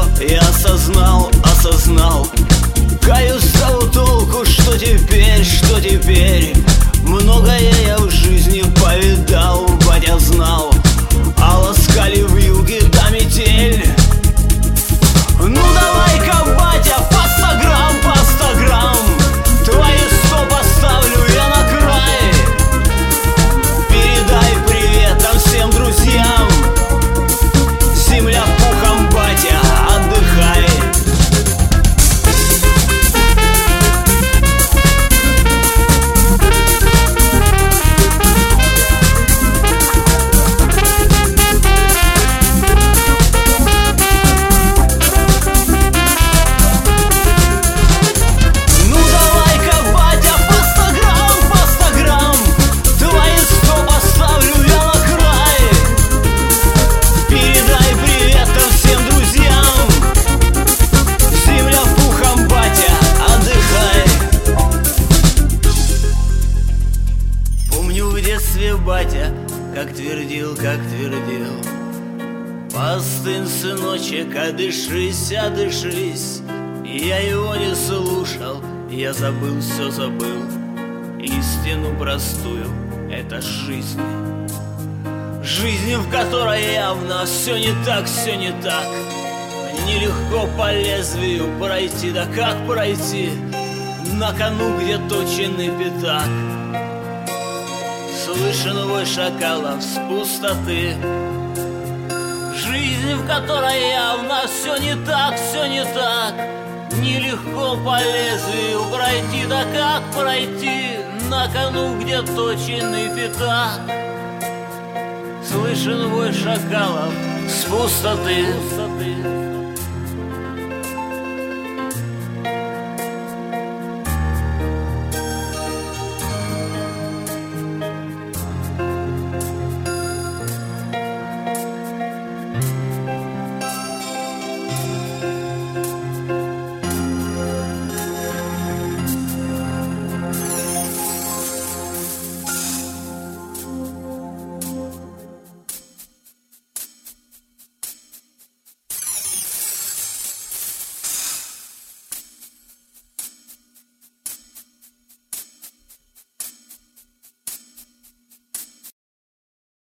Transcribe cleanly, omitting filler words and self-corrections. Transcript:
я осознал. Каюсь того толку, что теперь многое я в жизни повидал. Батя знал, а ласкали вьюги да метель. Ну давай-ка, батя, по 100 грамм, твои 100 поставлю я на край. Передай приветом всем друзьям, земля пухом, батя, отдыхай. Батя, как твердил, постынь, сыночек, одышись. Я его не слушал, я забыл, все забыл. Истину простую, это жизнь, в которой явно все не так. Нелегко по лезвию пройти, да как пройти? На кону где точенный пятак. Слышен вой шакалов с пустоты, жизнь, в которой явно все не так. Нелегко по лезвию пройти, да как пройти? На кону где точенный пятак. Слышен вой шакалов с пустоты.